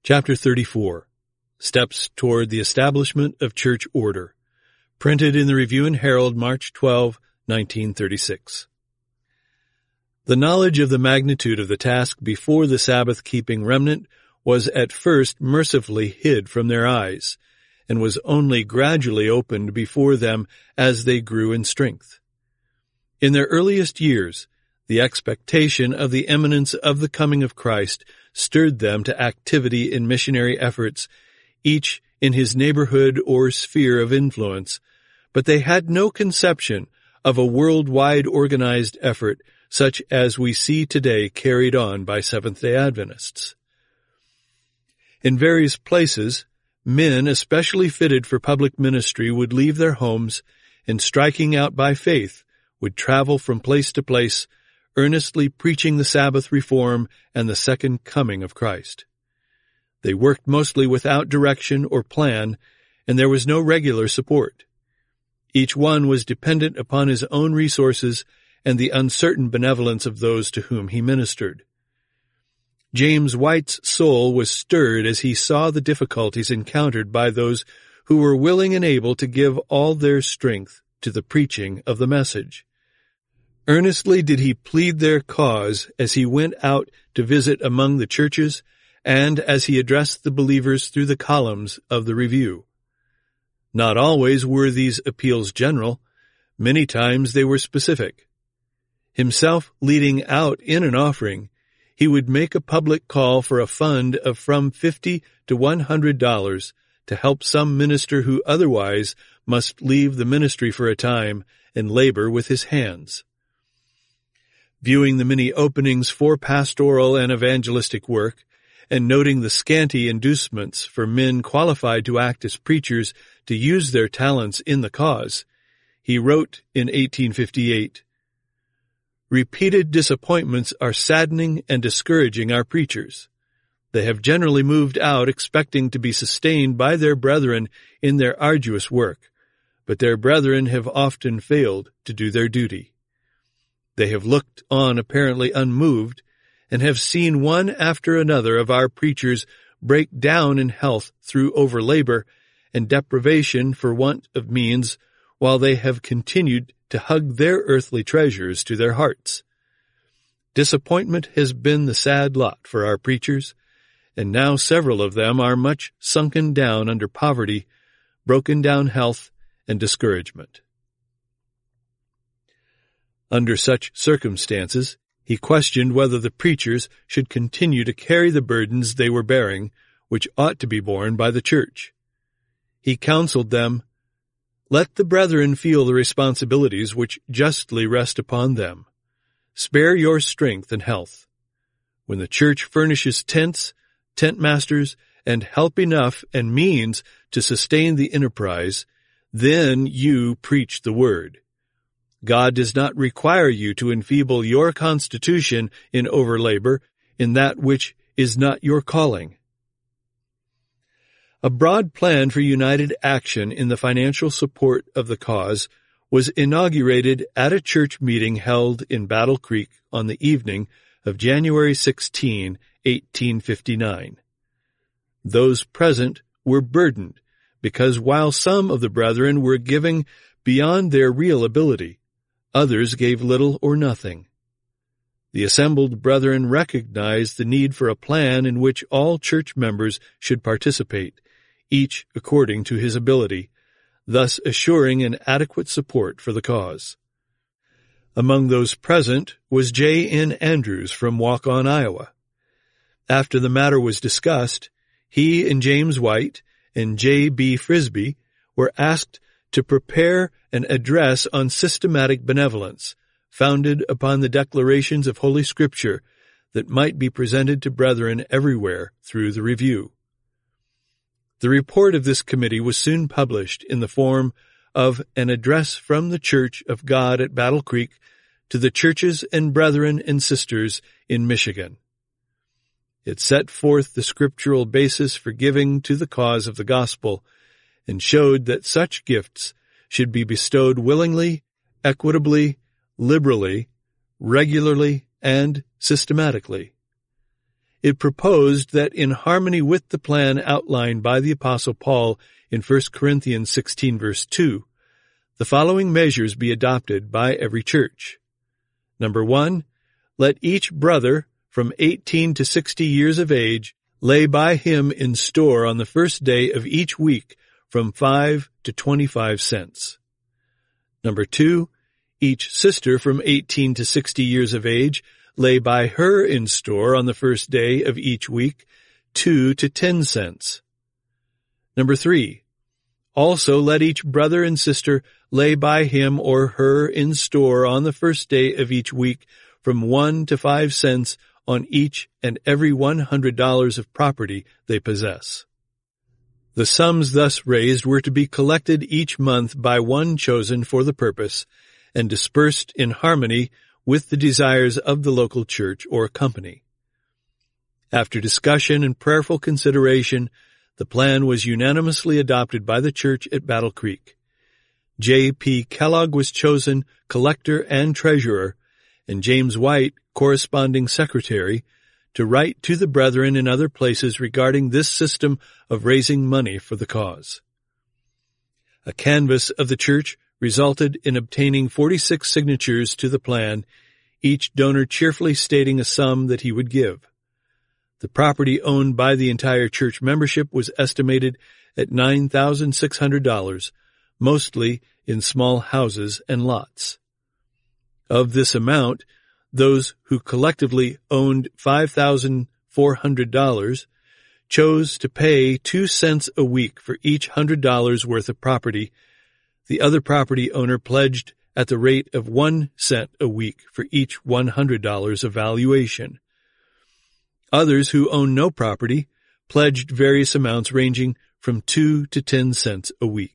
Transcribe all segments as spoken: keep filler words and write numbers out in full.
Chapter thirty-four. Steps Toward the Establishment of Church Order. Printed in the Review and Herald, March twelfth, nineteen thirty-six. The knowledge of the magnitude of the task before the Sabbath-keeping remnant was at first mercifully hid from their eyes, and was only gradually opened before them as they grew in strength. In their earliest years, the expectation of the imminence of the coming of Christ stirred them to activity in missionary efforts, each in his neighborhood or sphere of influence, but they had no conception of a worldwide organized effort such as we see today carried on by Seventh-day Adventists. In various places, men especially fitted for public ministry would leave their homes and, striking out by faith, would travel from place to place, earnestly preaching the Sabbath reform and the second coming of Christ. They worked mostly without direction or plan, and there was no regular support. Each one was dependent upon his own resources and the uncertain benevolence of those to whom he ministered. James White's soul was stirred as he saw the difficulties encountered by those who were willing and able to give all their strength to the preaching of the message. Earnestly did he plead their cause as he went out to visit among the churches and as he addressed the believers through the columns of the Review. Not always were these appeals general. Many times they were specific. Himself leading out in an offering, he would make a public call for a fund of from fifty to one hundred dollars to help some minister who otherwise must leave the ministry for a time and labor with his hands. Viewing the many openings for pastoral and evangelistic work, and noting the scanty inducements for men qualified to act as preachers to use their talents in the cause, he wrote in eighteen fifty-eight, "Repeated disappointments are saddening and discouraging our preachers. They have generally moved out expecting to be sustained by their brethren in their arduous work, but their brethren have often failed to do their duty. They have looked on apparently unmoved, and have seen one after another of our preachers break down in health through overlabor and deprivation for want of means, while they have continued to hug their earthly treasures to their hearts. Disappointment has been the sad lot for our preachers, and now several of them are much sunken down under poverty, broken down health, and discouragement." Under such circumstances, he questioned whether the preachers should continue to carry the burdens they were bearing, which ought to be borne by the church. He counseled them, "Let the brethren feel the responsibilities which justly rest upon them. Spare your strength and health. When the church furnishes tents, tent masters, and help enough and means to sustain the enterprise, then you preach the word. God does not require you to enfeeble your constitution in overlabor in that which is not your calling." A broad plan for united action in the financial support of the cause was inaugurated at a church meeting held in Battle Creek on the evening of January sixteenth, eighteen fifty-nine. Those present were burdened because while some of the brethren were giving beyond their real ability, others gave little or nothing. The assembled brethren recognized the need for a plan in which all church members should participate, each according to his ability, thus assuring an adequate support for the cause. Among those present was J N Andrews from Waukon, Iowa. After the matter was discussed, he and James White and J B Frisbee were asked to prepare an address on systematic benevolence, founded upon the declarations of Holy Scripture that might be presented to brethren everywhere through the Review. The report of this committee was soon published in the form of an address from the Church of God at Battle Creek to the churches and brethren and sisters in Michigan. It set forth the scriptural basis for giving to the cause of the gospel, and showed that such gifts should be bestowed willingly, equitably, liberally, regularly, and systematically. it proposed that in harmony with the plan outlined by the Apostle Paul in First Corinthians sixteen verse two, the following measures be adopted by every church. Number one, let each brother from eighteen to sixty years of age lay by him in store on the first day of each week from five to twenty-five cents. Number two, each sister from eighteen to sixty years of age lay by her in store on the first day of each week two to ten cents. Number three, also let each brother and sister lay by him or her in store on the first day of each week from one to five cents on each and every one hundred dollars of property they possess. The sums thus raised were to be collected each month by one chosen for the purpose and dispersed in harmony with the desires of the local church or company. After discussion and prayerful consideration, the plan was unanimously adopted by the church at Battle Creek. J P Kellogg was chosen collector and treasurer, and James White, corresponding secretary, to write to the brethren in other places regarding this system of raising money for the cause. A canvass of the church resulted in obtaining forty-six signatures to the plan, each donor cheerfully stating a sum that he would give. The property owned by the entire church membership was estimated at nine thousand six hundred dollars, mostly in small houses and lots. Of this amount, those who collectively owned five thousand four hundred dollars chose to pay two cents a week for each one hundred dollars worth of property. The other property owner pledged at the rate of one cent a week for each one hundred dollars of valuation. Others who owned no property pledged various amounts ranging from two to ten cents a week.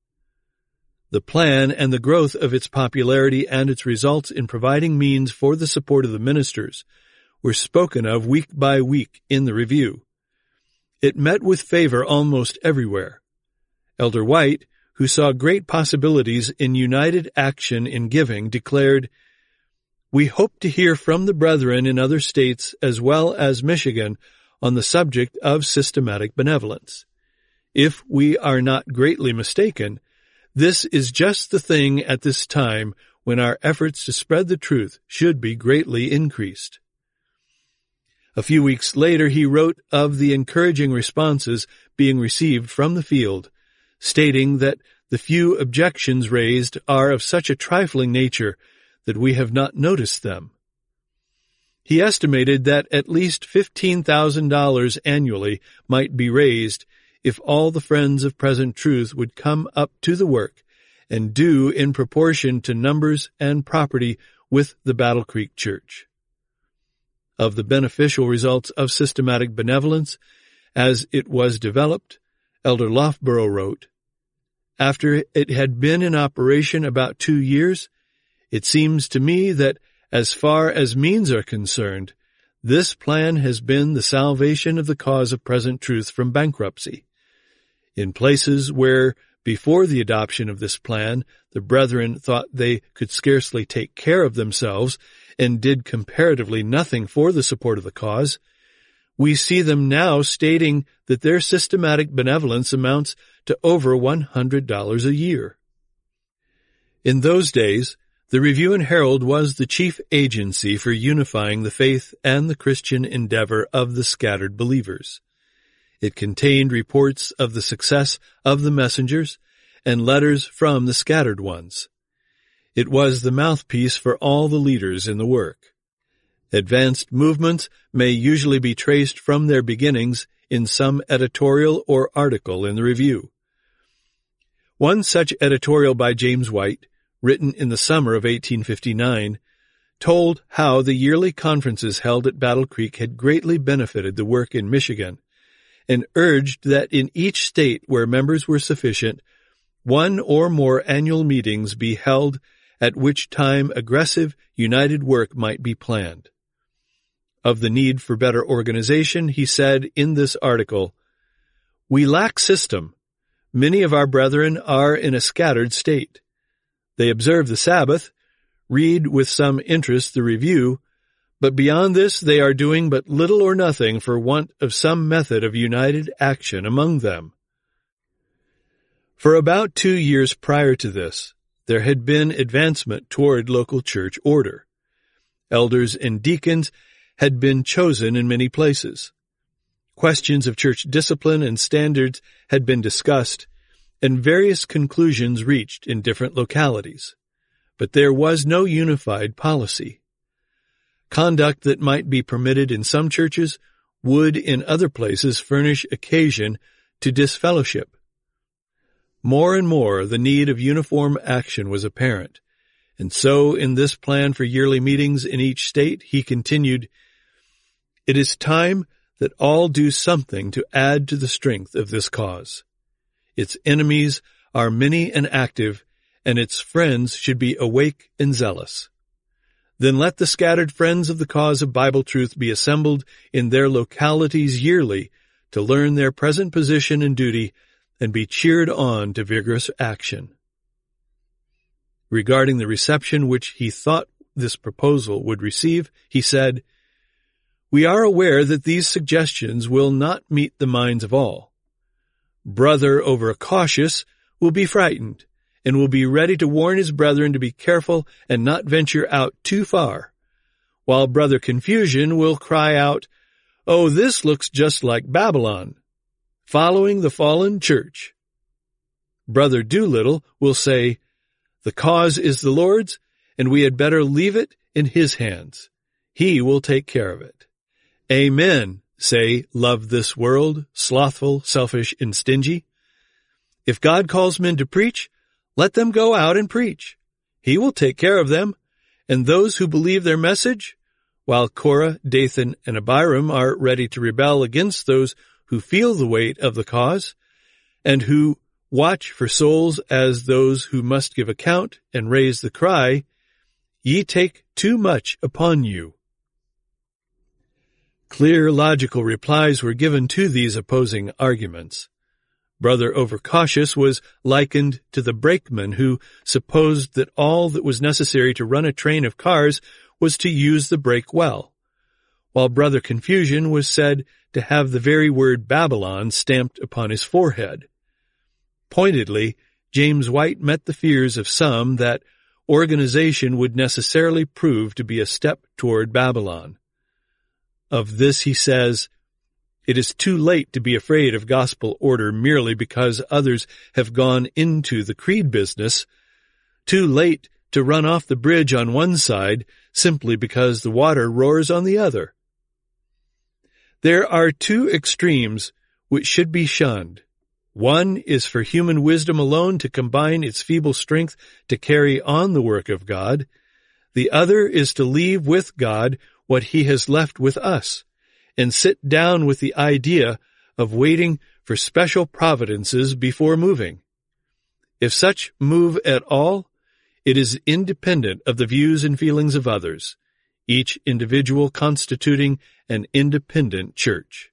The plan and the growth of its popularity and its results in providing means for the support of the ministers were spoken of week by week in the review. It met with favor almost everywhere. Elder White, who saw great possibilities in united action in giving, declared, "We hope to hear from the brethren in other states as well as Michigan on the subject of systematic benevolence. If we are not greatly mistaken, this is just the thing at this time when our efforts to spread the truth should be greatly increased." A few weeks later, he wrote of the encouraging responses being received from the field, stating that the few objections raised are of such a trifling nature that we have not noticed them. He estimated that at least fifteen thousand dollars annually might be raised if all the friends of present truth would come up to the work and do in proportion to numbers and property with the Battle Creek Church. Of the beneficial results of systematic benevolence, as it was developed, Elder Loughborough wrote, "After it had been in operation about two years, it seems to me that, as far as means are concerned, this plan has been the salvation of the cause of present truth from bankruptcy. In places where, before the adoption of this plan, the brethren thought they could scarcely take care of themselves and did comparatively nothing for the support of the cause, we see them now stating that their systematic benevolence amounts to over one hundred dollars a year." In those days, the Review and Herald was the chief agency for unifying the faith and the Christian endeavor of the scattered believers. It contained reports of the success of the messengers and letters from the scattered ones. It was the mouthpiece for all the leaders in the work. Advanced movements may usually be traced from their beginnings in some editorial or article in the Review. One such editorial by James White, written in the summer of eighteen fifty-nine, told how the yearly conferences held at Battle Creek had greatly benefited the work in Michigan, and urged that in each state where members were sufficient, one or more annual meetings be held at which time aggressive, united work might be planned. Of the need for better organization, he said in this article, "We lack system. Many of our brethren are in a scattered state. They observe the Sabbath, read with some interest the Review, But beyond this they are doing but little or nothing for want of some method of united action among them. For about two years prior to this, there had been advancement toward local church order. Elders and deacons had been chosen in many places. Questions of church discipline and standards had been discussed, and various conclusions reached in different localities. But there was no unified policy. Conduct that might be permitted in some churches would in other places furnish occasion to disfellowship. More and more the need of uniform action was apparent, and so in this plan for yearly meetings in each state he continued, "It is time that all do something to add to the strength of this cause. Its enemies are many and active, and its friends should be awake and zealous. Then let the scattered friends of the cause of Bible truth be assembled in their localities yearly to learn their present position and duty and be cheered on to vigorous action." Regarding the reception which he thought this proposal would receive, he said, "We are aware that these suggestions will not meet the minds of all. Brother overcautious will be frightened, and will be ready to warn his brethren to be careful and not venture out too far, while Brother Confusion will cry out, 'Oh, this looks just like Babylon, following the fallen church.' Brother Doolittle will say, 'The cause is the Lord's, and we had better leave it in his hands. He will take care of it.' Amen, say Love This World, slothful, selfish, and stingy. If God calls men to preach, let them go out and preach. He will take care of them, and those who believe their message, while Korah, Dathan, and Abiram are ready to rebel against those who feel the weight of the cause, and who watch for souls as those who must give account and raise the cry, 'Ye take too much upon you.'" Clear, logical replies were given to these opposing arguments. Brother Overcautious was likened to the brakeman who supposed that all that was necessary to run a train of cars was to use the brake well, while Brother Confusion was said to have the very word Babylon stamped upon his forehead. Pointedly, James White met the fears of some that organization would necessarily prove to be a step toward Babylon. Of this he says, "It is too late to be afraid of gospel order merely because others have gone into the creed business, too late to run off the bridge on one side simply because the water roars on the other. There are two extremes which should be shunned. One is for human wisdom alone to combine its feeble strength to carry on the work of God. The other is to leave with God what he has left with us, and sit down with the idea of waiting for special providences before moving. If such move at all, it is independent of the views and feelings of others, each individual constituting an independent church."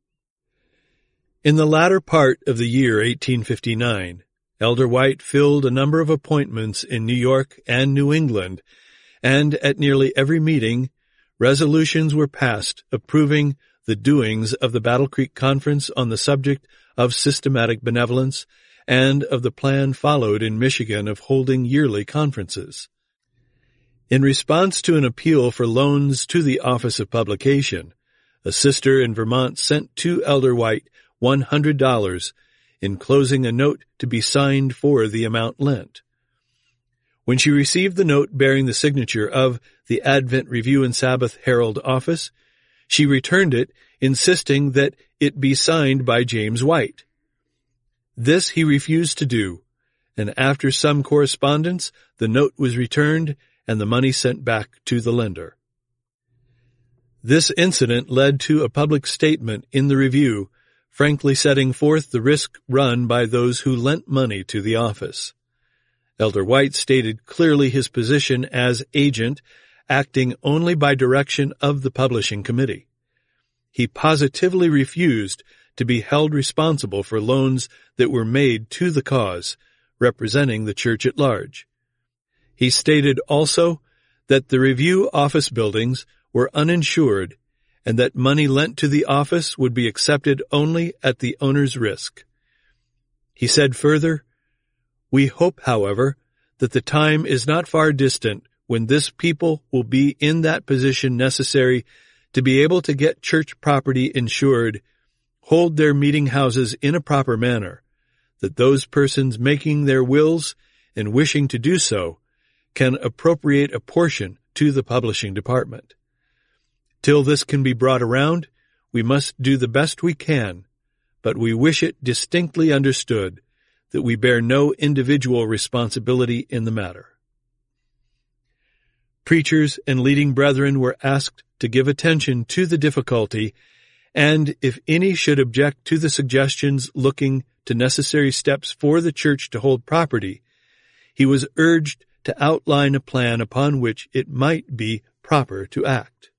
In the latter part of the year eighteen fifty-nine, Elder White filled a number of appointments in New York and New England, and at nearly every meeting, resolutions were passed approving the doings of the Battle Creek Conference on the subject of systematic benevolence and of the plan followed in Michigan of holding yearly conferences. In response to an appeal for loans to the Office of Publication, a sister in Vermont sent to Elder White one hundred dollars, enclosing a note to be signed for the amount lent. When she received the note bearing the signature of the Advent Review and Sabbath Herald office, she returned it, insisting that it be signed by James White. This he refused to do, and after some correspondence, the note was returned and the money sent back to the lender. This incident led to a public statement in the Review, frankly setting forth the risk run by those who lent money to the office. Elder White stated clearly his position as agent, acting only by direction of the publishing committee. He positively refused to be held responsible for loans that were made to the cause, representing the church at large. He stated also that the Review office buildings were uninsured and that money lent to the office would be accepted only at the owner's risk. He said further, "We hope, however, that the time is not far distant when this people will be in that position necessary to be able to get church property insured, hold their meeting houses in a proper manner, that those persons making their wills and wishing to do so can appropriate a portion to the publishing department. Till this can be brought around, we must do the best we can, but we wish it distinctly understood that we bear no individual responsibility in the matter." Preachers and leading brethren were asked to give attention to the difficulty, and if any should object to the suggestions looking to necessary steps for the church to hold property, he was urged to outline a plan upon which it might be proper to act.